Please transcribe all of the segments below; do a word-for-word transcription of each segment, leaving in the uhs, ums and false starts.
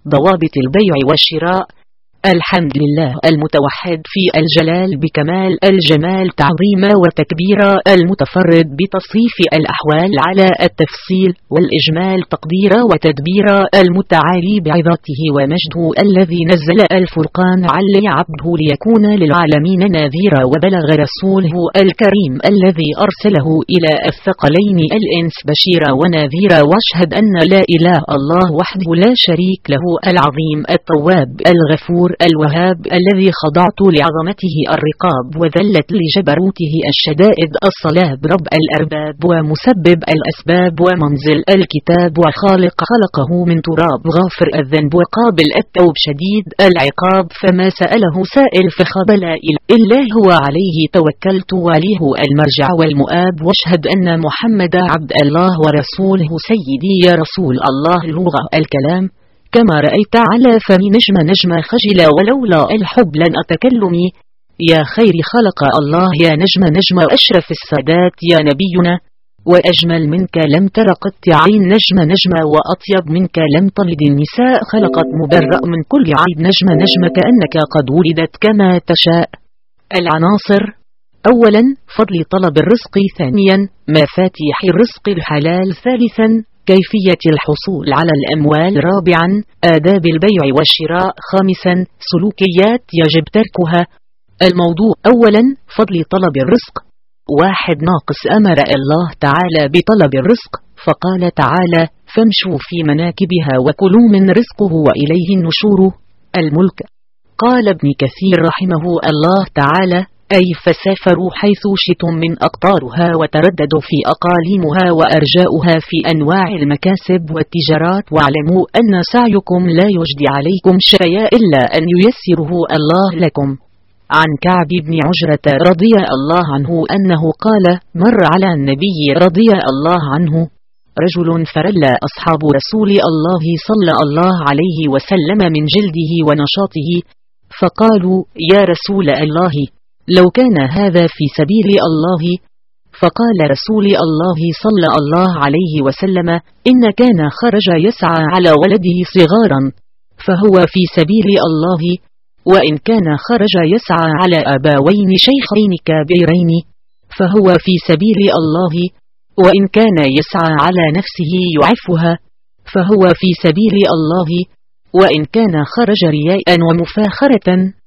ضوابط البيع والشراء. الحمد لله المتوحد في الجلال بكمال الجمال تعظيما وتكبيرا، المتفرد بتصريف الأحوال على التفصيل والإجمال تقديرا وتدبيرا، المتعالي بعظته ومجده، الذي نزل الفرقان على عبده ليكون للعالمين نذيرا، وبلغ رسوله الكريم الذي أرسله إلى الثقلين الإنس بشيرا ونذيرا. واشهد أن لا إله الله وحده لا شريك له العظيم التواب الغفور الوهاب، الذي خضعت لعظمته الرقاب وذلت لجبروته الشدائد، الصلاب رب الأرباب ومسبب الأسباب ومنزل الكتاب وخالق خلقه من تراب، غافر الذنب وقابل التوب شديد العقاب، فما سأله سائل فخاب لا إله إلا هو عليه توكلت وإليه المرجع والمؤاب. واشهد أن محمد عبد الله ورسوله سيدي يا رسول الله لغة الكلام، كما رأيت على فمي نجم نجم خجل ولولا الحب لن أتكلمي، يا خير خلق الله يا نجم نجم أشرف السادات يا نبينا، وأجمل منك لم تر قط عين نجم نجم، وأطيب منك لم تلد النساء خلقت مبرأ من كل عيب نجم نجم، كأنك قد ولدت كما تشاء. العناصر: أولا فضل طلب الرزق، ثانيا مفاتيح الرزق الحلال، ثالثا كيفية الحصول على الأموال، رابعا آداب البيع والشراء، خامسا سلوكيات يجب تركها. الموضوع: أولا فضل طلب الرزق. واحد ناقص أمر الله تعالى بطلب الرزق، فقال تعالى: فامشوا في مناكبها وكلوا من رزقه وإليه النشور. الملك. قال ابن كثير رحمه الله تعالى: أي فسافروا حيث شئتم من أقطارها وترددوا في أقاليمها وأرجاؤها في أنواع المكاسب والتجارات، واعلموا أن سعيكم لا يجدي عليكم شيئا إلا أن ييسره الله لكم. عن كعب بن عجرة رضي الله عنه أنه قال: مر على النبي رضي الله عنه رجل فرلى أصحاب رسول الله صلى الله عليه وسلم من جلده ونشاطه، فقالوا: يا رسول الله، لو كان هذا في سبيل الله. فقال رسول الله صلى الله عليه وسلم: إن كان خرج يسعى على ولده صغارا فهو في سبيل الله، وإن كان خرج يسعى على أبوين شيخين كبيرين فهو في سبيل الله، وإن كان يسعى على نفسه يعفها فهو في سبيل الله، وإن كان خرج رياء ومفاخرة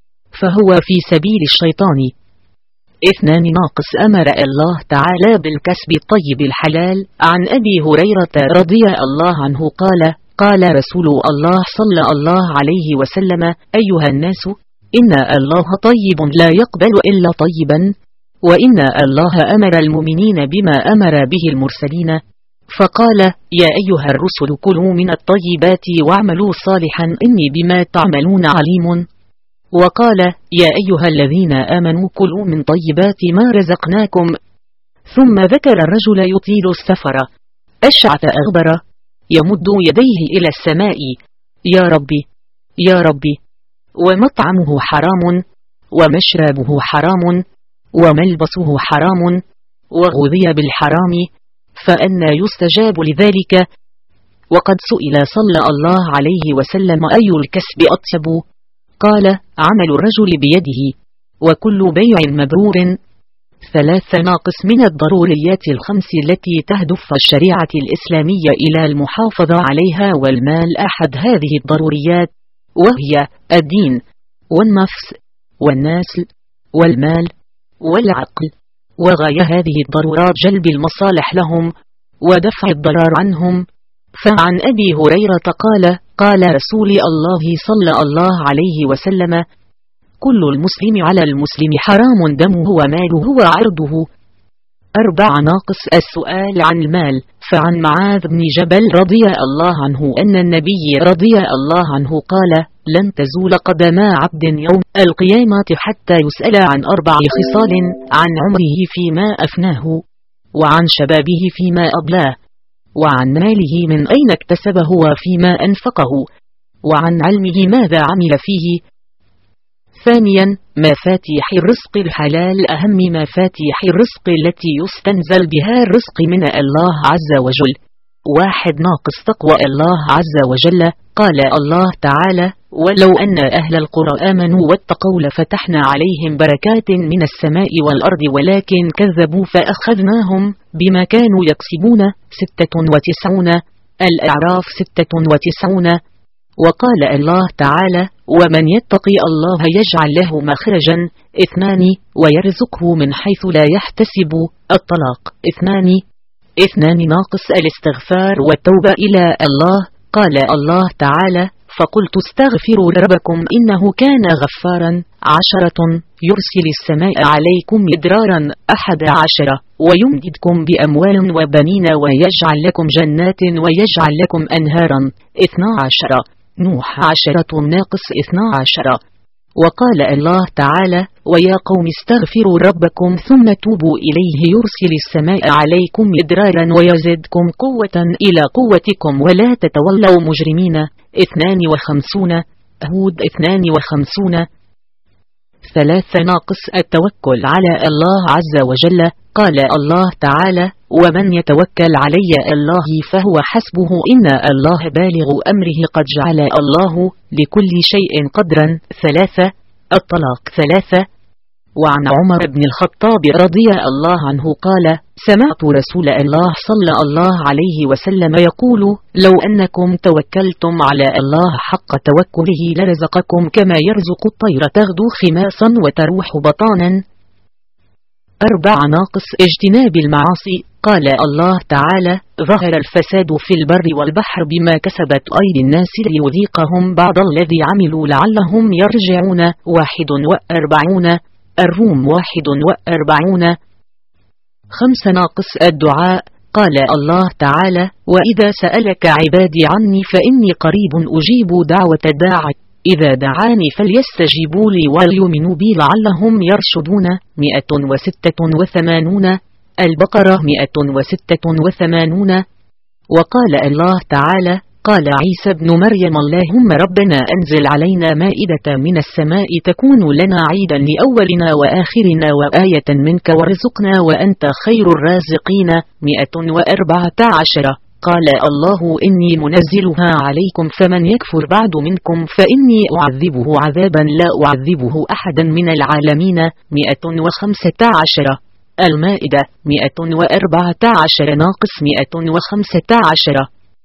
فهو في سبيل الشيطان. اثنان ناقص أمر الله تعالى بالكسب الطيب الحلال. عن أبي هريرة رضي الله عنه قال: قال رسول الله صلى الله عليه وسلم: أيها الناس، إن الله طيب لا يقبل إلا طيبا، وإن الله أمر المؤمنين بما أمر به المرسلين، فقال: يا أيها الرسل كلوا من الطيبات واعملوا صالحا إني بما تعملون عليم. وقال: يا أيها الذين آمنوا كلوا من طيبات ما رزقناكم. ثم ذكر الرجل يطيل السفر أشعث أغبر يمد يديه إلى السماء: يا ربي يا ربي، ومطعمه حرام ومشربه حرام وملبسه حرام وغذي بالحرام، فأنى يستجاب لذلك؟ وقد سئل صلى الله عليه وسلم: أي الكسب أطيب؟ قال: عمل الرجل بيده، وكل بيع مبرور. ثلاث ناقص من الضروريات الخمس التي تهدف الشريعة الإسلامية إلى المحافظة عليها، والمال أحد هذه الضروريات، وهي الدين والنفس والنسل والمال والعقل. وغاية هذه الضرورات جلب المصالح لهم ودفع الضرر عنهم. فعن أبي هريرة قال: قال رسول الله صلى الله عليه وسلم: كل المسلم على المسلم حرام دمه وماله وعرضه. أربع ناقص السؤال عن المال. فعن معاذ بن جبل رضي الله عنه أن النبي رضي الله عنه قال: لن تزول قدما عبد يوم القيامة حتى يسأل عن أربع خصال: عن عمره فيما أفناه، وعن شبابه فيما أبلاه، وعن ماله من أين اكتسبه وفيما أنفقه، وعن علمه ماذا عمل فيه. ثانيا مفاتيح الرزق الحلال. أهم مفاتيح الرزق التي يستنزل بها الرزق من الله عز وجل واحد ناقص تقوى الله عز وجل. قال الله تعالى: ولو أن أهل القرى آمنوا واتقوا لفتحنا عليهم بركات من السماء والأرض ولكن كذبوا فأخذناهم بما كانوا يكسبون. ستة وتسعون. الأعراف ستة وتسعون. وقال الله تعالى: ومن يتقي الله يجعل له مخرجا. اثنان. ويرزقه من حيث لا يحتسب. الطلاق. اثنان. اثنان ناقص الاستغفار والتوبة إلى الله. قال الله تعالى: فقلت استغفروا ربكم إنه كان غفارا. عشرة. يرسل السماء عليكم مدرارا. أحد عشر. ويمددكم بأموال وبنين ويجعل لكم جنات ويجعل لكم أنهارا. اثنا عشر. نوح. عشرة ناقص اثنا عشر. وقال الله تعالى: ويا قوم استغفروا ربكم ثم توبوا إليه يرسل السماء عليكم مدرارا ويزدكم قوة إلى قوتكم ولا تتولوا مجرمين. اثنان وخمسون. هود. اثنان وخمسون. ثلاثة ناقص التوكل على الله عز وجل. قال الله تعالى: ومن يتوكل علي الله فهو حسبه إن الله بالغ أمره قد جعل الله لكل شيء قدرا. ثلاثة. الطلاق. ثلاثة. وعن عمر بن الخطاب رضي الله عنه قال: سمعت رسول الله صلى الله عليه وسلم يقول: لو أنكم توكلتم على الله حق توكله لرزقكم كما يرزق الطير تغدو خماصا وتروح بطانا. أربع ناقص اجتناب المعاصي. قال الله تعالى: ظهر الفساد في البر والبحر بما كسبت أيدي الناس ليذيقهم بعض الذي عملوا لعلهم يرجعون. واحد وأربعون. الروم. واحد وأربعون. خمس ناقص الدعاء. قال الله تعالى: وإذا سألك عبادي عني فإني قريب أجيب دعوة الداع إذا دعاني فليستجيبوا لي وليؤمنوا بي لعلهم يرشدون. مئة وستة وثمانون. البقرة. مئة وستة وثمانون. وقال الله تعالى: قال عيسى ابن مريم: اللهم ربنا أنزل علينا مائدة من السماء تكون لنا عيدا لأولنا وآخرنا وآية منك وارزقنا وأنت خير الرازقين. مئة وأربعة عشر. قال الله: إني منزلها عليكم فمن يكفر بعد منكم فإني أعذبه عذابا لا أعذبه أحدا من العالمين. مئة وخمسة عشر. المائدة. مئة وأربعة عشر ناقص مئة وخمسة عشر.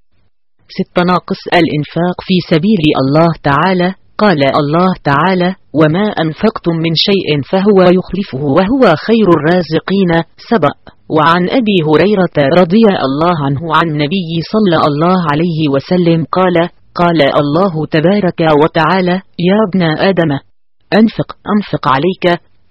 ست ناقص الإنفاق في سبيل الله تعالى. قال الله تعالى: وما أنفقتم من شيء فهو يخلفه وهو خير الرازقين. سبع. وعن أبي هريرة رضي الله عنه عن النبي صلى الله عليه وسلم قال: قال الله تبارك وتعالى: يا ابن آدم أنفق أنفق عليك.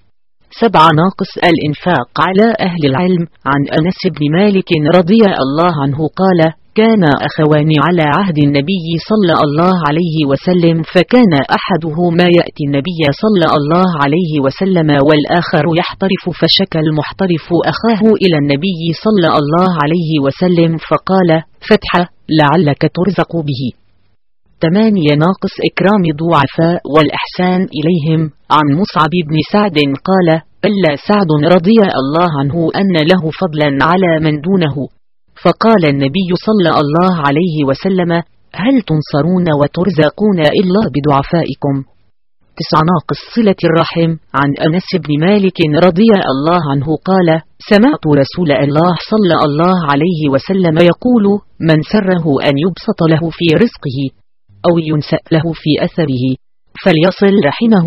سبع ناقص الإنفاق على أهل العلم. عن أنس بن مالك رضي الله عنه قال: كان أخوان على عهد النبي صلى الله عليه وسلم فكان أحدهما يأتي النبي صلى الله عليه وسلم والآخر يحترف فشكى المحترف أخاه إلى النبي صلى الله عليه وسلم فقال: فتحة لعلك ترزق به. ثمانية ناقص إكرام ضعفاء والإحسان إليهم. عن مصعب بن سعد قال: ألا سعد رضي الله عنه أن له فضلا على من دونه، فقال النبي صلى الله عليه وسلم: هل تنصرون وترزقون إلا بدعفائكم؟ تسع ناقص صلة الرحم. عن أنس بن مالك رضي الله عنه قال: سمعت رسول الله صلى الله عليه وسلم يقول: من سره أن يبسط له في رزقه أو ينسأ له في أثره فليصل رحمه.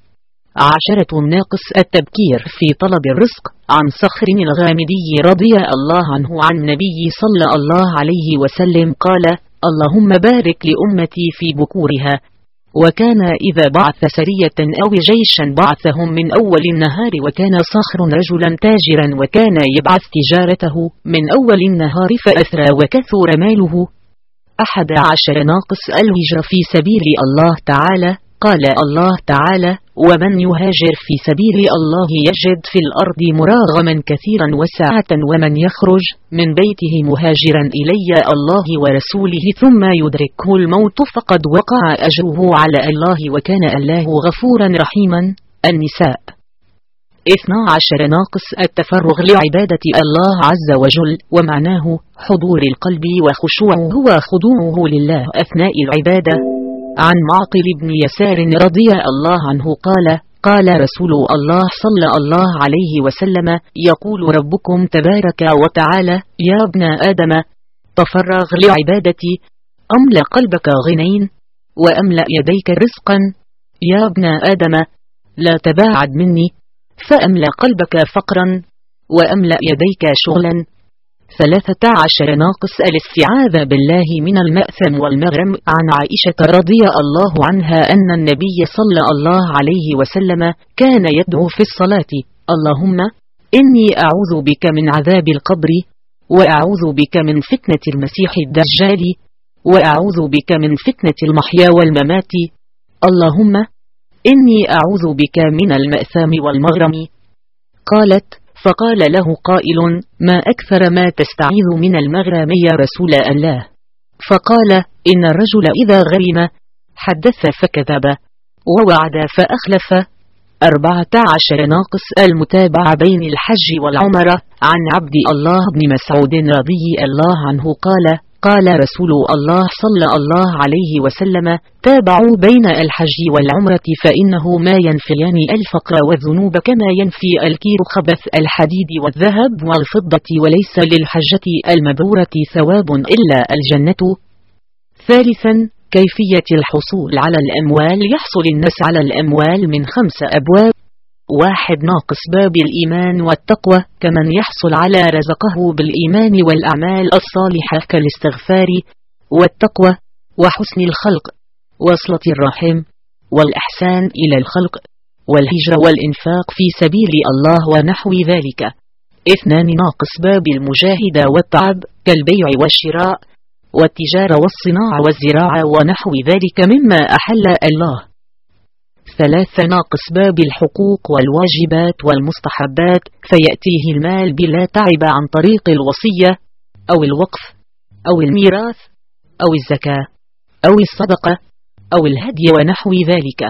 عشرة ناقص التبكير في طلب الرزق. عن صخر الغامدي رضي الله عنه عن النبي صلى الله عليه وسلم قال: اللهم بارك لأمتي في بكورها. وكان إذا بعث سرية أو جيشا بعثهم من أول النهار، وكان صخر رجلا تاجرا وكان يبعث تجارته من أول النهار فأثرى وكثر ماله. أحد عشر ناقص الهجرة في سبيل الله تعالى. قال الله تعالى: ومن يهاجر في سبيل الله يجد في الأرض مراغما كثيرا وسعة، ومن يخرج من بيته مهاجرا إلي الله ورسوله ثم يدركه الموت فقد وقع أجره على الله وكان الله غفورا رحيما. النساء. اثنا عشر ناقص التفرغ لعبادة الله عز وجل، ومعناه حضور القلب وخشوعه وخضوعه لله أثناء العبادة. عن معقل بن يسار رضي الله عنه قال: قال رسول الله صلى الله عليه وسلم: يقول ربكم تبارك وتعالى: يا ابن آدم تفرغ لعبادتي أملأ قلبك غنين وأملأ يديك رزقا. يا ابن آدم لا تباعد مني فأملأ قلبك فقرا وأملأ يديك شغلا. ثلاثة عشر ناقص الاستعاذة بالله من المأثم والمغرم. عن عائشة رضي الله عنها أن النبي صلى الله عليه وسلم كان يدعو في الصلاة: اللهم إني أعوذ بك من عذاب القبر، وأعوذ بك من فتنة المسيح الدجال، وأعوذ بك من فتنة المحيا والممات. اللهم إني أعوذ بك من المأثم والمغرم. قالت: فقال له قائل: ما أكثر ما تستعيذ من المغرم يا رسول الله؟ فقال: إن الرجل إذا غرم حدث فكذب، ووعد فأخلف. أربعة عشر ناقص المتابعة بين الحج والعمرة. عن عبد الله بن مسعود رضي الله عنه قال: قال رسول الله صلى الله عليه وسلم: تابعوا بين الحج والعمرة فإنه ما ينفيان الفقر والذنوب كما ينفي الكير خبث الحديد والذهب والفضة، وليس للحجة المبرورة ثواب إلا الجنة. ثالثا كيفية الحصول على الأموال. يحصل الناس على الأموال من خمس أبواب. واحد ناقص باب الإيمان والتقوى، كمن يحصل على رزقه بالإيمان والأعمال الصالحة كالاستغفار والتقوى وحسن الخلق وصلة الرحم والإحسان إلى الخلق والهجرة والإنفاق في سبيل الله ونحو ذلك. اثنان ناقص باب المجاهدة والتعب كالبيع والشراء والتجارة والصناعة والزراعة ونحو ذلك مما أحل الله. ثلاثة ناقص باب الحقوق والواجبات والمستحبات فيأتيه المال بلا تعب عن طريق الوصية أو الوقف أو الميراث أو الزكاة أو الصدقة أو الهدي ونحو ذلك.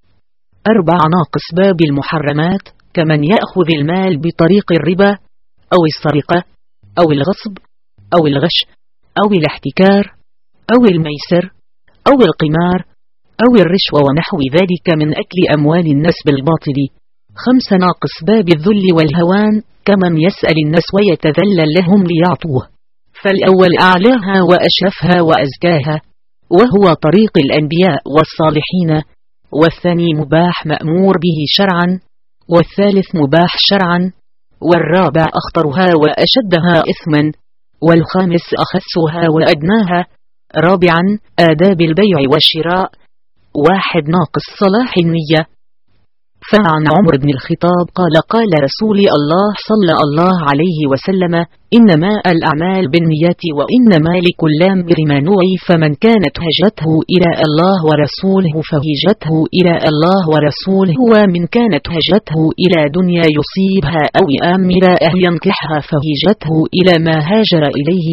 أربع ناقص باب المحرمات كمن يأخذ المال بطريق الربا أو السرقة أو الغصب أو الغش أو الاحتكار أو الميسر أو القمار أو الرشوة ونحو ذلك من أكل أموال الناس بالباطل. خمس ناقص باب الذل والهوان كمن يسأل الناس ويتذلل لهم ليعطوه، فالأول أعلاها وأشرفها وأزكاها وهو طريق الأنبياء والصالحين، والثاني مباح مأمور به شرعا، والثالث مباح شرعا، والرابع أخطرها وأشدها إثما، والخامس أخسها وأدناها. رابعا آداب البيع والشراء. واحد ناقص صلاح النية. فعن عمر بن الخطاب قال: قال رسول الله صلى الله عليه وسلم: إنما الأعمال بالنيات وإنما لكل امرئ ما نوى، فمن كانت هجرته إلى الله ورسوله فهجرته إلى الله ورسوله، ومن كانت هجرته إلى دنيا يصيبها أو امرأة ينكحها فهجرته إلى ما هاجر إليه.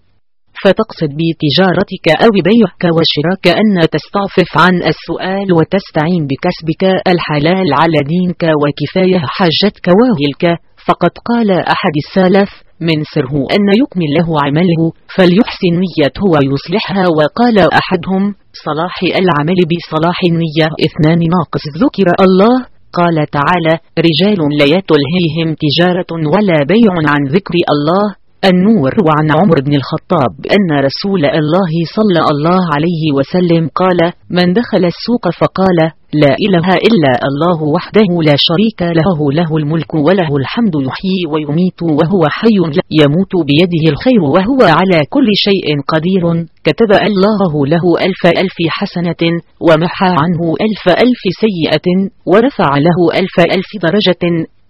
فتقصد بتجارتك أو بيعك وشراك أن تستعفف عن السؤال وتستعين بكسبك الحلال على دينك وكفاية حاجتك واهلك. فقد قال أحد السلف: من سره أن يكمل له عمله فليحسن نيته ويصلحها. وقال أحدهم: صلاح العمل بصلاح النية. اثنان ناقص ذكر الله. قال تعالى: رجال لا تلهيهم تجارة ولا بيع عن ذكر الله. النور. وعن عمر بن الخطاب أن رسول الله صلى الله عليه وسلم قال: من دخل السوق فقال: لا إله إلا الله وحده لا شريك له، له الملك وله الحمد، يحيي ويميت وهو حي لا يموت بيده الخير وهو على كل شيء قدير، كتب الله له ألف ألف حسنة ومحى عنه ألف ألف سيئة ورفع له ألف ألف درجة.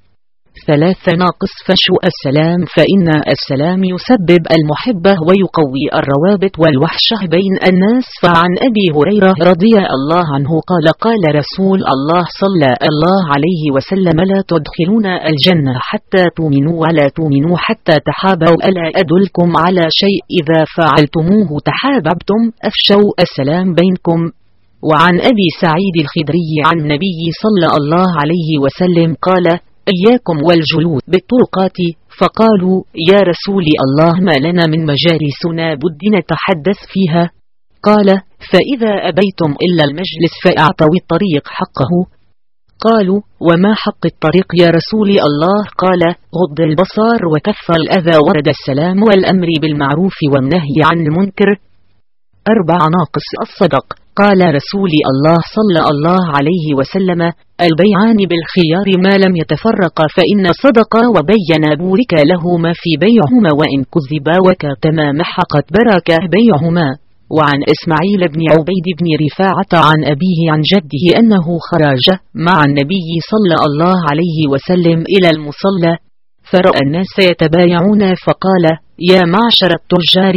ثلاثة ناقص فشو السلام، فإن السلام يسبب المحبة ويقوي الروابط والوحشة بين الناس. فعن أبي هريرة رضي الله عنه قال: قال رسول الله صلى الله عليه وسلم: لا تدخلون الجنة حتى تؤمنوا ولا تؤمنوا حتى تحابوا، ألا أدلكم على شيء إذا فعلتموه تحاببتم؟ أفشوا السلام بينكم. وعن أبي سعيد الخدري عن النبي صلى الله عليه وسلم قال: إياكم والجلوس بالطرقات، فقالوا يا رسول الله ما لنا من مجالسنا بد نتحدث فيها. قال فإذا أبيتم إلا المجلس فأعطوا الطريق حقه. قالوا وما حق الطريق يا رسول الله؟ قال غض البصر وكف الأذى ورد السلام والأمر بالمعروف والنهي عن المنكر. أربع ناقص الصدق. قال رسول الله صلى الله عليه وسلم البيعان بالخيار ما لم يتفرقا فإن صدقا وبين بورك لهما في بيعهما وإن كذبا وكتما محقت بركة بيعهما. وعن إسماعيل بن عبيد بن رفاعة عن أبيه عن جده أنه خرج مع النبي صلى الله عليه وسلم إلى المصلى فرأى الناس يتبايعون فقال يا معشر التجار،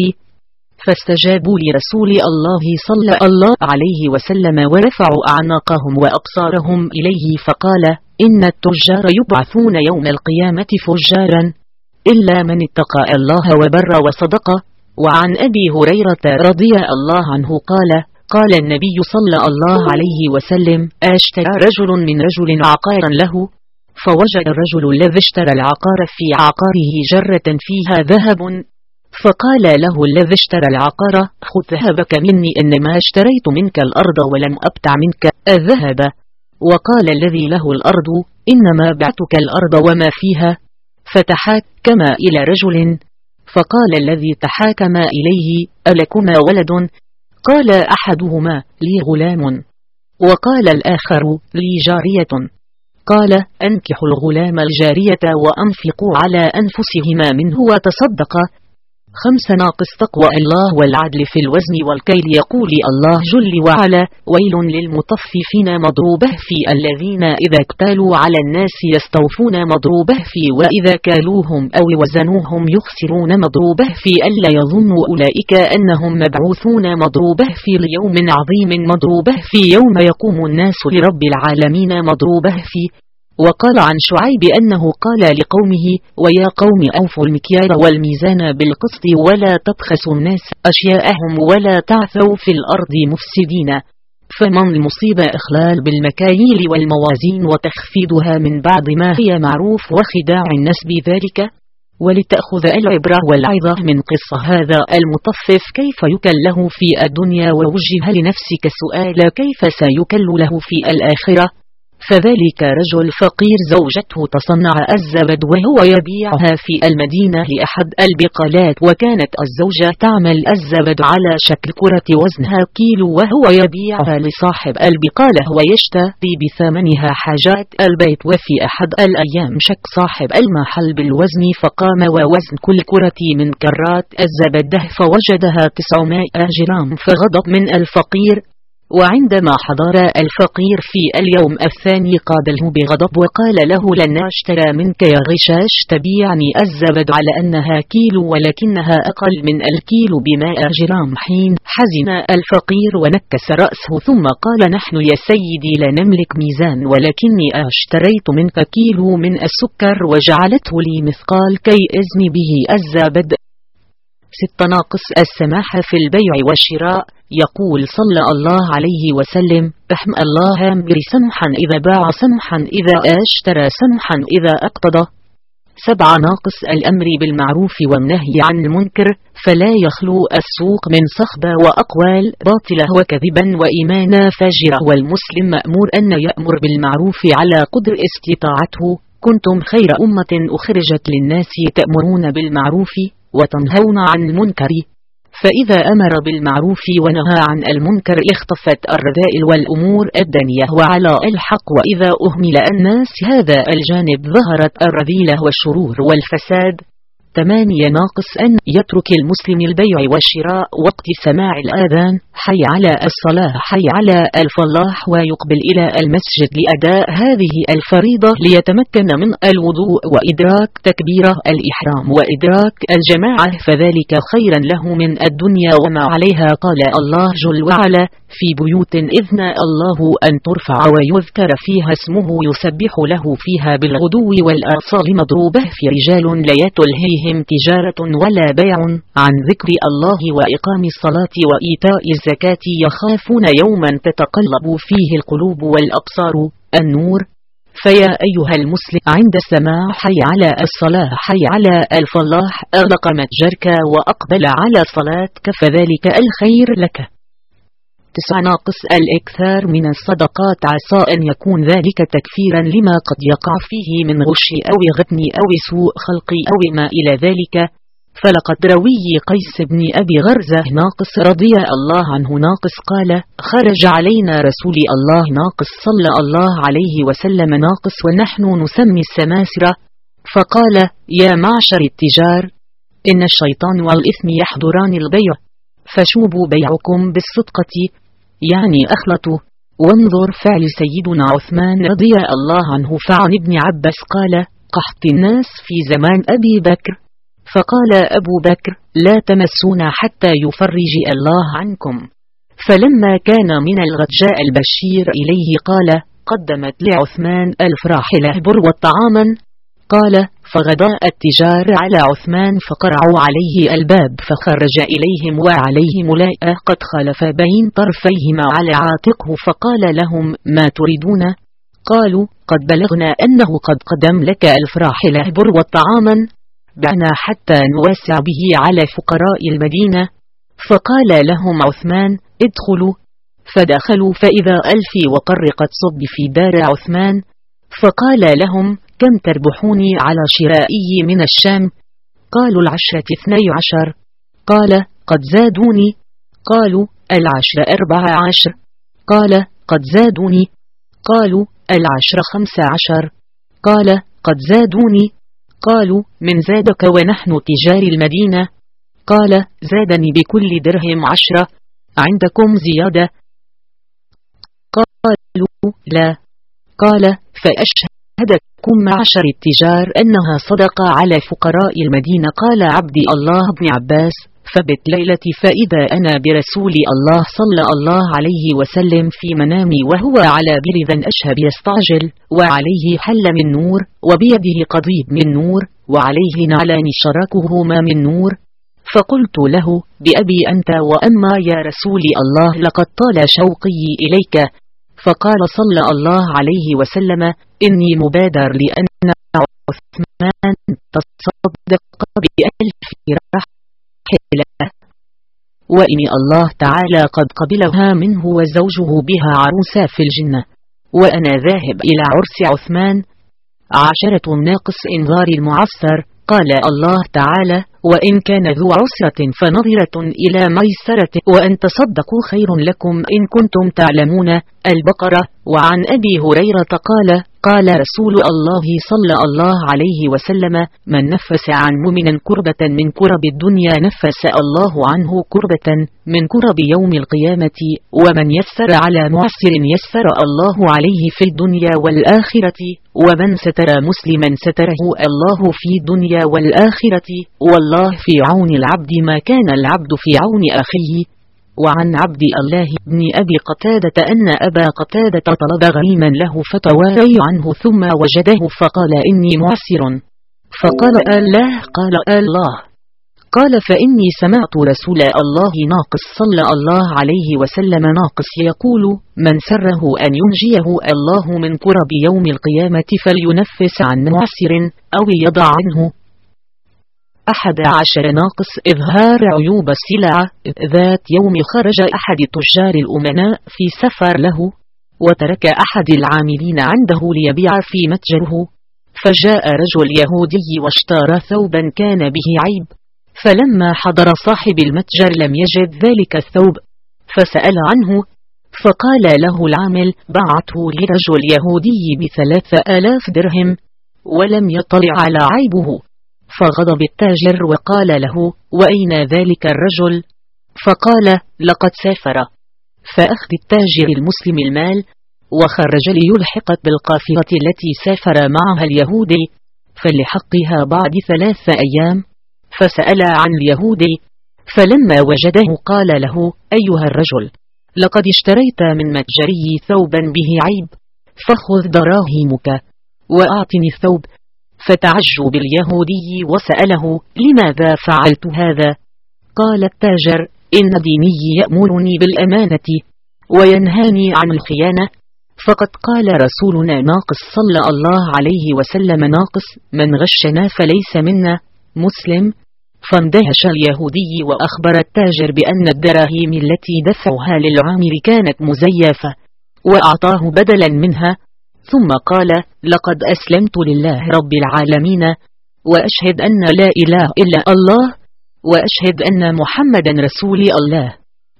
فاستجابوا لرسول الله صلى الله عليه وسلم ورفعوا أعناقهم وأبصارهم إليه فقال إن التجار يبعثون يوم القيامة فجارا إلا من اتقى الله وبر وصدق. وعن أبي هريرة رضي الله عنه قال قال النبي صلى الله عليه وسلم اشترى رجل من رجل عقارا له، فوجد الرجل الذي اشترى العقار في عقاره جرة فيها ذهب، فقال له الذي اشترى العقار خذ ذهبك مني إنما اشتريت منك الأرض ولم أبتع منك الذهب. وقال الذي له الأرض إنما بعتك الأرض وما فيها. فتحاكم إلى رجل فقال الذي تحاكم إليه ألكما ولد؟ قال أحدهما لي غلام وقال الآخر لي جارية. قال أنكحوا الغلام الجارية وأنفقوا على أنفسهما منه وتصدقا. خمس ناقص تقوى الله والعدل في الوزن والكيل. يقول الله جل وعلا ويل للمطففين مضروبه في الذين إذا اكتالوا على الناس يستوفون مضروبه في وإذا كالوهم أو وزنوهم يخسرون مضروبه في ألا يظن أولئك أنهم مبعوثون مضروبه في ليوم عظيم مضروبه في يوم يقوم الناس لرب العالمين مضروبه في. وقال عن شعيب أنه قال لقومه ويا قوم أوفوا المكيال والميزان بالقسط ولا تبخسوا الناس أشياءهم ولا تعثوا في الأرض مفسدين. فمن المصيبة إخلال بالمكاييل والموازين وتخفيضها من بعد ما هي معروف وخداع الناس بذلك. ولتأخذ العبرة والعظة من قصة هذا المطفف كيف يكل له في الدنيا ووجه لنفسك سؤال كيف سيكل له في الآخرة. فذلك رجل فقير زوجته تصنع الزبد وهو يبيعها في المدينة لأحد البقالات، وكانت الزوجة تعمل الزبد على شكل كرة وزنها كيلو وهو يبيعها لصاحب البقالة ويشتري بثمنها حاجات البيت. وفي أحد الأيام شك صاحب المحل بالوزن فقام ووزن كل كرة من كرات الزبد فوجدها تسعمائة جرام فغضب من الفقير. وعندما حضر الفقير في اليوم الثاني قابله بغضب وقال له لن أشترى منك يا غشاش تبيعني الزبد على أنها كيلو ولكنها أقل من الكيلو بمائة جرام. حين حزن الفقير ونكس رأسه ثم قال نحن يا سيدي لا نملك ميزان ولكني اشتريت منك كيلو من السكر وجعلته لي مثقال كي أزني به الزبد. ست ناقص السماح في البيع والشراء. يقول صلى الله عليه وسلم رحم الله امر سمحا إذا باع سمحا إذا اشترى سمحا إذا اقتضى. سبع ناقص الأمر بالمعروف والنهي عن المنكر. فلا يخلو السوق من صخبة وأقوال باطلة وكذبا وإيمانا فاجرة، والمسلم مأمور أن يأمر بالمعروف على قدر استطاعته. كنتم خير أمة أخرجت للناس تأمرون بالمعروف وتنهون عن المنكر. فإذا أمر بالمعروف ونهى عن المنكر اختفت الرذائل والأمور الدنيا وعلى الحق، وإذا أهمل الناس هذا الجانب ظهرت الرذيلة والشرور والفساد. ثمانية ناقص أن يترك المسلم البيع والشراء وقت سماع الآذان حي على الصلاة حي على الفلاح ويقبل إلى المسجد لأداء هذه الفريضة ليتمكن من الوضوء وإدراك تكبيرة الإحرام وإدراك الجماعة، فذلك خيرا له من الدنيا وما عليها. قال الله جل وعلا في بيوت إذن الله أن ترفع ويذكر فيها اسمه يسبح له فيها بالغدو والآصال مضروبة في رجال لا تلهيهم تجارة ولا بيع عن ذكر الله وإقام الصلاة وإيتاء الزكاة يخافون يوما تتقلب فيه القلوب والأبصار. النور. فيا أيها المسلم عند السماع حي على الصلاة حي على الفلاح أغلق متجرك وأقبل على صلاتك فذلك الخير لك. تسعة ناقص الإكثار من الصدقات عسى أن يكون ذلك تكفيرا لما قد يقع فيه من غش أو غبن أو سوء خلق أو ما إلى ذلك. فلقد روي قيس بن أبي غرزة ناقص رضي الله عنه ناقص قال: خرج علينا رسول الله ناقص صلى الله عليه وسلم ناقص ونحن نسمي السماسرة، فقال: يا معشر التجار، إن الشيطان والإثم يحضران البيع، فشوبوا بيعكم بالصدقة، يعني أخلطوا. وانظر فعل سيدنا عثمان رضي الله عنه. فعن ابن عباس قال: قحط الناس في زمان أبي بكر، فقال أبو بكر: لا تمسونا حتى يفرج الله عنكم. فلما كان من الغد جاء البشير إليه قال: قدمت لعثمان الفراحلة بر والطعاما. قال: فغدا التجار على عثمان فقرعوا عليه الباب، فخرج إليهم وعليه ملاءة قد خلف بين طرفيهما على عاتقه، فقال لهم: ما تريدون؟ قالوا: قد بلغنا أنه قد قدم لك الفراحلة بر والطعاما، بعنا حتى نوسع به على فقراء المدينة. فقال لهم عثمان: ادخلوا. فدخلوا فإذا ألفي وقر قد صب في دار عثمان. فقال لهم: كم تربحوني على شرائي من الشام؟ قالوا: العشرة اثني عشر. قال: قد زادوني. قالوا: العشر أربع عشر. قال: قد زادوني. قالوا: العشر خمس عشر. قال: قد زادوني. قالوا: من زادك ونحن تجار المدينة؟ قال: زادني بكل درهم عشرة، عندكم زيادة؟ قالوا: لا. قال: فأشهدكم معشر التجار أنها صدقة على فقراء المدينة. قال عبد الله بن عباس: فبت ليلتي فإذا أنا برسول الله صلى الله عليه وسلم في منامي وهو على برذ أشهب يستعجل، وعليه حل من نور، وبيده قضيب من نور، وعليه نعلان شراكهما من نور. فقلت له: بأبي أنت وأما يا رسول الله، لقد طال شوقي إليك. فقال صلى الله عليه وسلم: إني مبادر لأن عثمان تصدق بألف رحلة، وإن الله تعالى قد قبلها منه وزوجه بها عروسا في الجنة، وأنا ذاهب إلى عرس عثمان. عشرة ناقص إنذار المعسر. قال الله تعالى: وإن كان ذو عسرة فنظرة إلى ميسرة، وأن تصدقوا خير لكم إن كنتم تعلمون. البقرة. وعن أبي هريرة قال: قال رسول الله صلى الله عليه وسلم: من نفس عن مؤمن كربة من كرب الدنيا نفس الله عنه كربة من كرب يوم القيامة، ومن يسر على معسر يسر الله عليه في الدنيا والآخرة، ومن ستر مسلما ستره الله في الدنيا والآخرة، والله في عون العبد ما كان العبد في عون أخيه. وعن عبد الله بن أبي قتادة أن أبا قتادة طلب غريما له فتواري عنه ثم وجده فقال: إني معسر. فقال: الله. قال: الله. قال: فإني سمعت رسول الله ناقص صلى الله عليه وسلم ناقص يقول: من سره أن ينجيه الله من كرب يوم القيامة فلينفس عن معسر أو يضع عنه. أحد عشر ناقص إظهار عيوب السلعة. ذات يوم خرج أحد تجار الأمناء في سفر له، وترك أحد العاملين عنده ليبيع في متجره، فجاء رجل يهودي واشترى ثوبا كان به عيب، فلما حضر صاحب المتجر لم يجد ذلك الثوب، فسأل عنه، فقال له العامل: بعته لرجل يهودي بثلاث آلاف درهم، ولم يطلع على عيبه. فغضب التاجر وقال له: وأين ذلك الرجل؟ فقال: لقد سافر. فأخذ التاجر المسلم المال وخرج ليلحق بالقافلة التي سافر معها اليهودي، فلحقها بعد ثلاث أيام، فسأل عن اليهودي، فلما وجده قال له: أيها الرجل، لقد اشتريت من متجري ثوبا به عيب، فخذ دراهمك وأعطني الثوب. فتعجب اليهودي وسأله: لماذا فعلت هذا؟ قال التاجر: إن ديني يأمرني بالأمانة وينهاني عن الخيانة، فقد قال رسولنا ناقص صلى الله عليه وسلم ناقص من غشنا فليس منا. مسلم. فاندهش اليهودي وأخبر التاجر بأن الدراهم التي دفعها للعامل كانت مزيفة، وأعطاه بدلا منها، ثم قال: لقد أسلمت لله رب العالمين، وأشهد أن لا إله إلا الله، وأشهد أن محمدا رسول الله.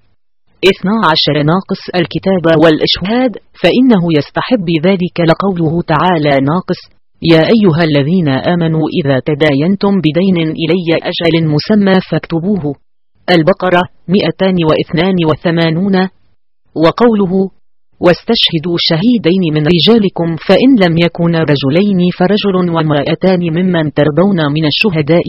اثنا عشر ناقص الكتاب والإشهاد، فإنه يستحب ذلك لقوله تعالى ناقص: يا أيها الذين آمنوا إذا تداينتم بدين إلي أجل مسمى فاكتبوه. البقرة مئتان واثنان وثمانون. وقوله: واستشهدوا شهيدين من رجالكم فإن لم يكونا رجلين فرجل وامرأتان ممن ترضون من الشهداء.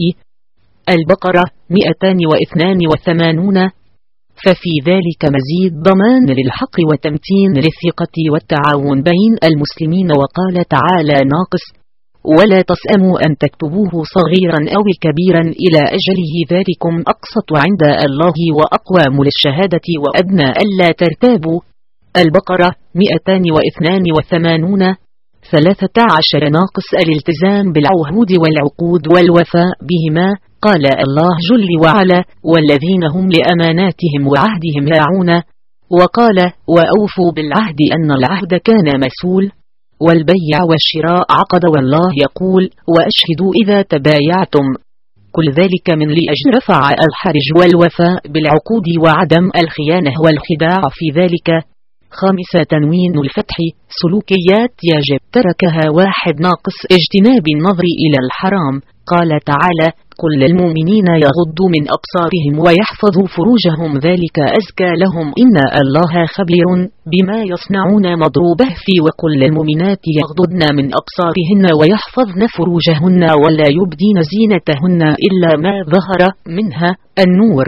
البقرة مئتان واثنان وثمانون. ففي ذلك مزيد ضمان للحق وتمتين للثقة والتعاون بين المسلمين. وقال تعالى ناقص: ولا تسأموا أن تكتبوه صغيرا أو كبيرا إلى أجله ذلكم أقسط عند الله وأقوام للشهادة وأدنى ألا ترتابوا. البقرة مئتان واثنان وثمانون. ثلاثة عشر ناقص الالتزام بالعهود والعقود والوفاء بهما. قال الله جل وعلا: والذين هم لأماناتهم وعهدهم راعون. وقال: وأوفوا بالعهد أن العهد كان مسؤول. والبيع والشراء عقد والله يقول: وأشهدوا إذا تبايعتم. كل ذلك من لأجل رفع الحرج والوفاء بالعقود وعدم الخيانة والخداع في ذلك. خامسة تنوين الفتح سلوكيات يجب تركها. واحد ناقص اجتناب النظر إلى الحرام. قال تعالى: قل للمؤمنين يغضوا من أبصارهم ويحفظوا فروجهم ذلك أزكى لهم إن الله خبير بما يصنعون. مضروبه في وقل للمؤمنات يغضضن من أبصارهن ويحفظن فروجهن ولا يبدين زينتهن إلا ما ظهر منها. النور.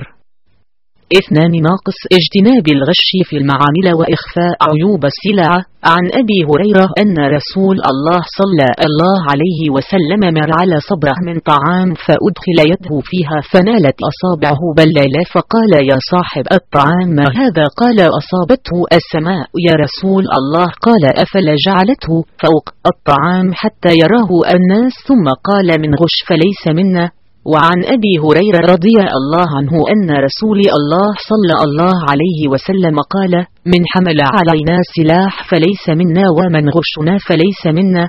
اثنان ناقص اجتناب الغش في المعامل وإخفاء عيوب السلع. عن أبي هريرة أن رسول الله صلى الله عليه وسلم مر على صبرة من طعام فأدخل يده فيها فنالت أصابعه بلالة، فقال: يا صاحب الطعام ما هذا؟ قال: أصابته السماء يا رسول الله. قال: أفلا جعلته فوق الطعام حتى يراه الناس؟ ثم قال: من غش فليس منا. وعن أبي هريرة رضي الله عنه أن رسول الله صلى الله عليه وسلم قال: من حمل علينا سلاح فليس منا، ومن غشنا فليس منا.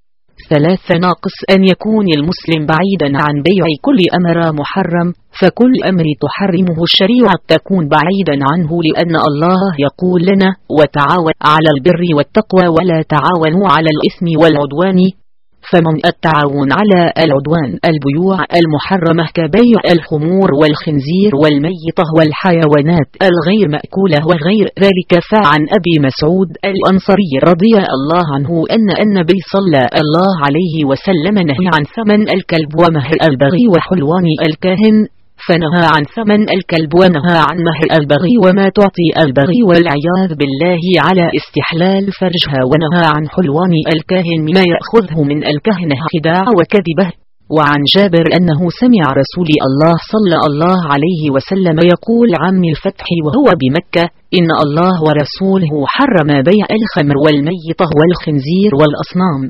ثلاثة ناقص أن يكون المسلم بعيدا عن بيع كل أمر محرم، فكل أمر تحرمه الشريعة تكون بعيدا عنه، لأن الله يقول لنا: وتعاون على البر والتقوى ولا تعاونوا على الإثم والعدوان. فمن التعاون على العدوان البيوع المحرمة كبيع الخمور والخنزير والميتة والحيوانات الغير مأكولة وغير ذلك. فعن أبي مسعود الأنصري رضي الله عنه أن النبي صلى الله عليه وسلم نهى عن ثمن الكلب ومهر البغي وحلوان الكاهن، فنهى عن ثمن الكلب ونهى عن مهر البغي وما تعطي البغي والعياذ بالله على استحلال فرجها، ونهى عن حلوان الكاهن ما يأخذه من الكهنة خداع وكذبه. وعن جابر أنه سمع رسول الله صلى الله عليه وسلم يقول عام الفتح وهو بمكة: إن الله ورسوله حرم بيع الخمر والميتة والخنزير والأصنام.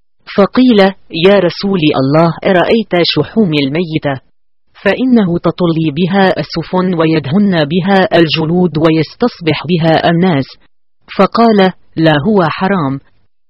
فقيل: يا رسول الله أرأيت شحوم الميتة؟ فإنه تطلي بها السفن ويدهن بها الجلود ويستصبح بها الناس. فقال: لا، هو حرام.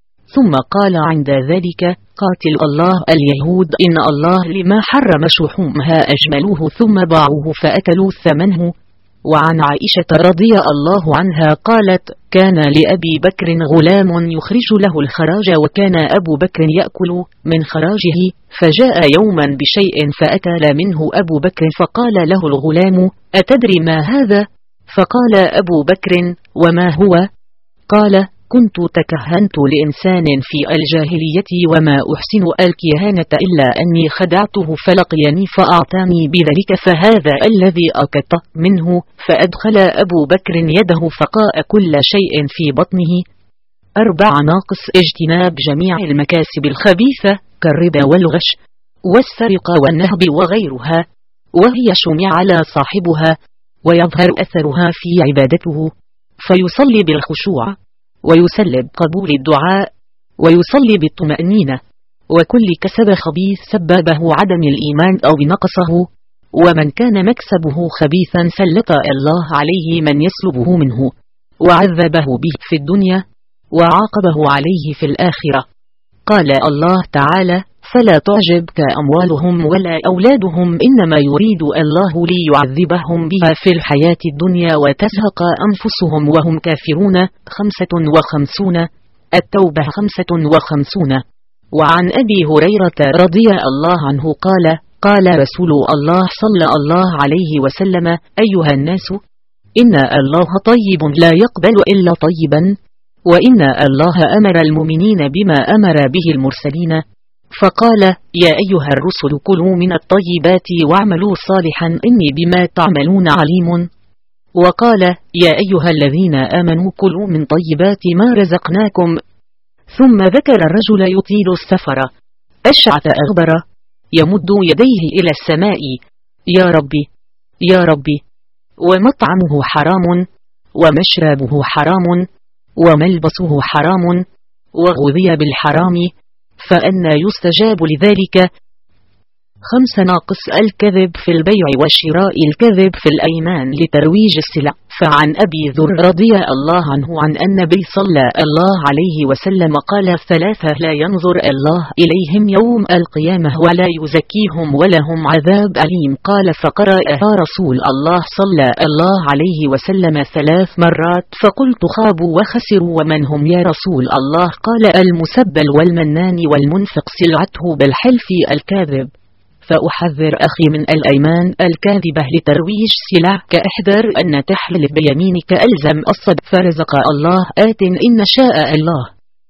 ثم قال عند ذلك: قاتل الله اليهود إن الله لما حرم شحومها أجملوه ثم باعوه فأكلوا ثمنه. وعن عائشة رضي الله عنها قالت: كان لأبي بكر غلام يخرج له الخراج وكان أبو بكر يأكل من خراجه، فجاء يوما بشيء فأكل منه أبو بكر، فقال له الغلام: أتدري ما هذا؟ فقال أبو بكر: وما هو؟ قال: كنت تكهنت لإنسان في الجاهلية وما أحسن الكهانة إلا أني خدعته فلقيني فأعطاني بذلك، فهذا الذي أكلت منه. فأدخل أبو بكر يده فقاء كل شيء في بطنه. أربع ناقص اجتناب جميع المكاسب الخبيثة كالربا والغش والسرقة والنهب وغيرها، وهي شمع على صاحبها ويظهر أثرها في عبادته، فيصلي بالخشوع ويسلب قبول الدعاء، ويصلي بالطمأنينة، وكل كسب خبيث سببه عدم الإيمان أو نقصه. ومن كان مكسبه خبيثا سلط الله عليه من يسلبه منه، وعذبه به في الدنيا، وعاقبه عليه في الآخرة. قال الله تعالى: فلا تعجبك أموالهم ولا أولادهم، إنما يريد الله ليعذبهم بها في الحياة الدنيا وتزهق أنفسهم وهم كافرون. خمسة وخمسون. التوبة خمسة وخمسون. وعن أبي هريرة رضي الله عنه قال: قال رسول الله صلى الله عليه وسلم: أيها الناس، إن الله طيب لا يقبل إلا طيبا، وإن الله أمر المؤمنين بما أمر به المرسلين، فقال: يا أيها الرسل كلوا من الطيبات واعملوا صالحا إني بما تعملون عليم. وقال: يا أيها الذين آمنوا كلوا من طيبات ما رزقناكم. ثم ذكر الرجل يطيل السفر أشعث أغبر يمد يديه إلى السماء: يا ربي يا ربي، ومطعمه حرام، ومشربه حرام، وملبسه حرام، وغذي بالحرام، فأنى يستجاب لذلك؟ خمس ناقص الكذب في البيع والشراء. الكذب في الأيمان لترويج السلع. فعن أبي ذر رضي الله عنه عن النبي صلى الله عليه وسلم قال: ثلاثة لا ينظر الله إليهم يوم القيامة ولا يزكيهم ولهم عذاب أليم. قال: فقرأها رسول الله صلى الله عليه وسلم ثلاث مرات، فقلت: خابوا وخسروا، ومن هم يا رسول الله؟ قال: المسبل والمنان والمنفق سلعته بالحلف الكاذب. فأحذر أخي من الأيمان الكاذبة لترويج سلع، كأحذر أن تحلف بيمينك ألزم الصدق، فرزق الله آت إن شاء الله.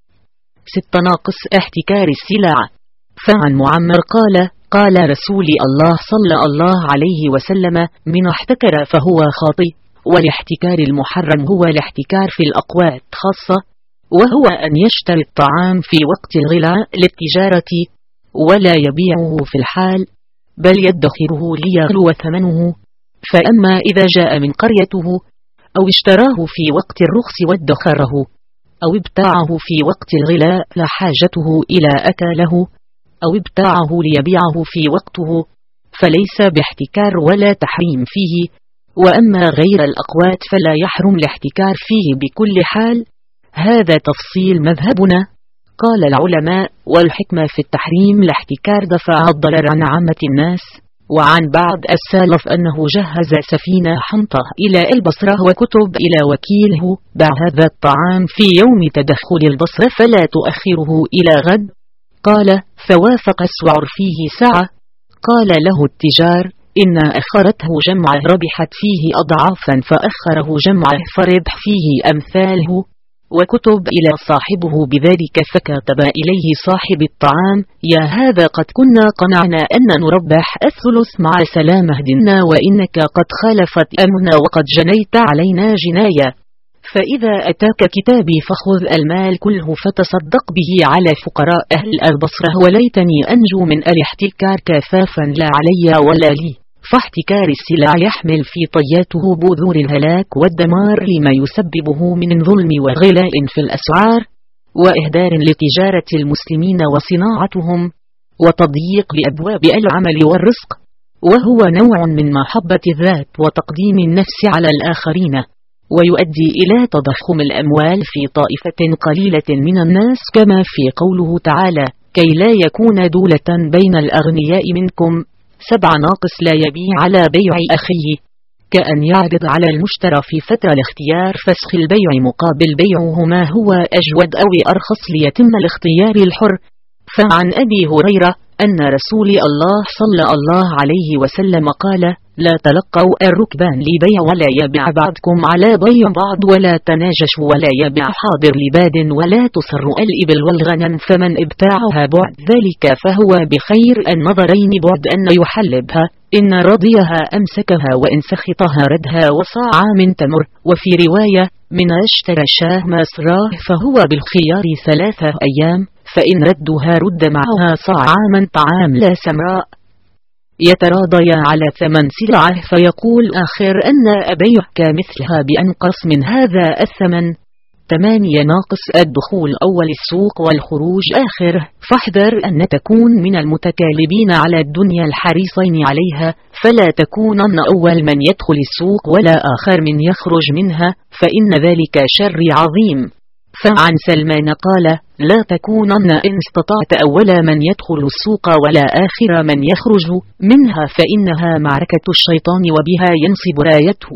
ست ناقص احتكار السلع. فعن معمر قال: قال رسول الله صلى الله عليه وسلم: من احتكر فهو خاطئ. والاحتكار المحرم هو الاحتكار في الأقوات خاصة، وهو أن يشتري الطعام في وقت الغلاء للتجارة ولا يبيعه في الحال، بل يدخره ليغلو ثمنه. فأما إذا جاء من قريته أو اشتراه في وقت الرخص وادخره، أو ابتاعه في وقت الغلاء لا حاجته إلى أكله، أو ابتاعه ليبيعه في وقته، فليس باحتكار ولا تحريم فيه. وأما غير الأقوات فلا يحرم الاحتكار فيه بكل حال. هذا تفصيل مذهبنا. قال العلماء: والحكمة في التحريم الاحتكار دفع الضرر عن عامة الناس. وعن بعض السلف أنه جهز سفينة حنطة إلى البصرة وكتب إلى وكيله: باع هذا الطعام في يوم تدخل البصرة فلا تؤخره إلى غد. قال: فوافق السعر فيه ساعة. قال له التجار: إن أخرته جمعه ربحت فيه أضعافا، فأخره جمعه فربح فيه أمثاله. وكتب إلى صاحبه بذلك، فكتب إليه صاحب الطعام: يا هذا، قد كنا قنعنا أن نربح الثلث مع سلامة ديننا، وإنك قد خالفت أمرنا وقد جنيت علينا جناية، فإذا أتاك كتابي فخذ المال كله فتصدق به على فقراء أهل البصرة، وليتني أنجو من الاحتكار كفافا لا علي ولا لي. فاحتكار السلع يحمل في طياته بذور الهلاك والدمار لما يسببه من ظلم وغلاء في الأسعار، وإهدار لتجارة المسلمين وصناعتهم، وتضييق لأبواب العمل والرزق، وهو نوع من محبة الذات وتقديم النفس على الآخرين، ويؤدي إلى تضخم الأموال في طائفة قليلة من الناس، كما في قوله تعالى: كي لا يكون دولة بين الأغنياء منكم. سبع ناقص لا يبيع على بيع أخيه، كأن يعرض على المشترى في فترة الاختيار فسخ البيع مقابل بيعهما هو أجود أو أرخص ليتم الاختيار الحر. فعن أبي هريرة أن رسول الله صلى الله عليه وسلم قال: لا تلقوا الركبان لبيع ولا يبيع بعضكم على بيع بعض، ولا تناجشوا ولا يبيع حاضر لباد، ولا تسر الإبل والغنم، فمن ابتاعها بعد ذلك فهو بخير النظرين، بعد أن يحلبها إن رضيها أمسكها، وإن سخطها ردها وصاع من تمر. وفي رواية: من اشترى شاه مسراه فهو بالخيار ثلاثة أيام، فإن ردها رد معها صاع من طعام لا سمراء. يتراضيا على ثمن سلعه، فيقول آخر أن أبيعك مثلها بأنقص من هذا الثمن، ثمانية ناقص الدخول أول السوق والخروج آخره. فاحذر أن تكون من المتكالبين على الدنيا الحريصين عليها، فلا تكونن أول من يدخل السوق ولا آخر من يخرج منها، فإن ذلك شر عظيم. فعن سلمان قال: لا تكونن إن استطعت أول من يدخل السوق ولا آخر من يخرج منها، فإنها معركة الشيطان وبها ينصب رايته.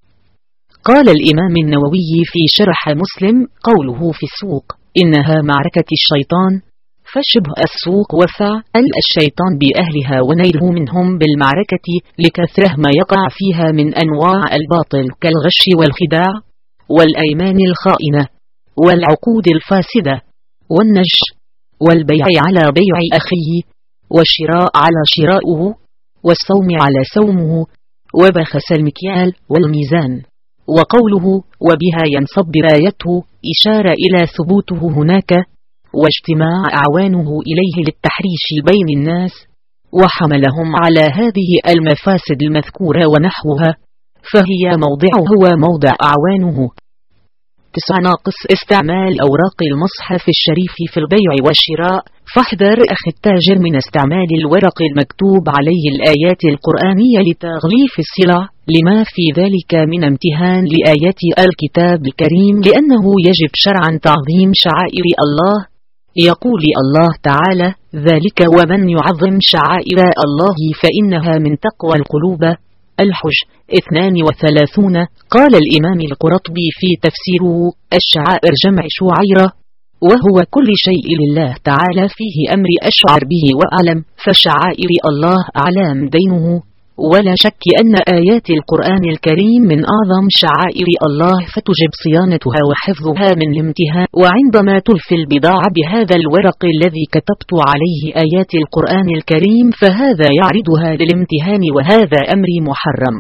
قال الإمام النووي في شرح مسلم: قوله في السوق إنها معركة الشيطان، فشبه السوق وفعل الشيطان بأهلها ونيله منهم بالمعركة لكثره ما يقع فيها من أنواع الباطل كالغش والخداع والأيمان الخائنة والعقود الفاسدة والنجش والبيع على بيع أخيه والشراء على شراؤه والصوم على صومه وبخس المكيال والميزان. وقوله وبها ينصب رايته إشارة إلى ثبوته هناك واجتماع أعوانه إليه للتحريش بين الناس وحملهم على هذه المفاسد المذكورة ونحوها، فهي موضعه هو موضع أعوانه. تسعة ناقص استعمال أوراق المصحف الشريف في البيع والشراء. فاحذر أخي التاجر من استعمال الورق المكتوب عليه الآيات القرآنية لتغليف السلع، لما في ذلك من امتهان لآيات الكتاب الكريم، لأنه يجب شرعا تعظيم شعائر الله. يقول الله تعالى: ذلك ومن يعظم شعائر الله فإنها من تقوى القلوب. الحج اثنان وثلاثون. قال الإمام القرطبي في تفسيره: الشعائر جمع شعيرة، وهو كل شيء لله تعالى فيه أمر أشعر به وأعلم، فشعائر الله أعلام دينه. ولا شك أن آيات القرآن الكريم من أعظم شعائر الله، فتجب صيانتها وحفظها من الامتهان. وعندما تلفي البضاعة بهذا الورق الذي كتبت عليه آيات القرآن الكريم، فهذا يعرضها للامتهان، وهذا أمر محرم.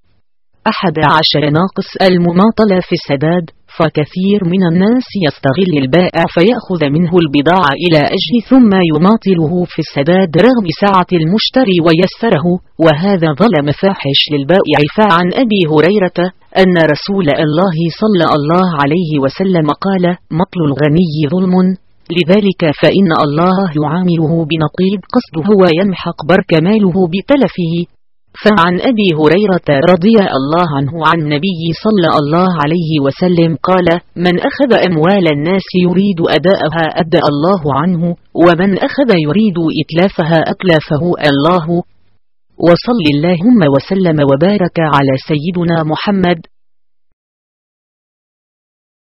أحد عشر ناقص المماطلة في السداد. فكثير من الناس يستغل البائع فيأخذ منه البضاعة إلى أجل ثم يماطله في السداد رغم سعة المشتري ويسره، وهذا ظلم فاحش للبائع. فعن أبي هريرة أن رسول الله صلى الله عليه وسلم قال: مطل الغني ظلم، لذلك فإن الله يعامله بنقيض قصده ويمحق برك ماله بتلفه. فعن أبي هريرة رضي الله عنه عن النبي صلى الله عليه وسلم قال: من أخذ أموال الناس يريد أداءها أدى الله عنه، ومن أخذ يريد إتلافها أتلفه الله. وصل اللهم وسلم وبارك على سيدنا محمد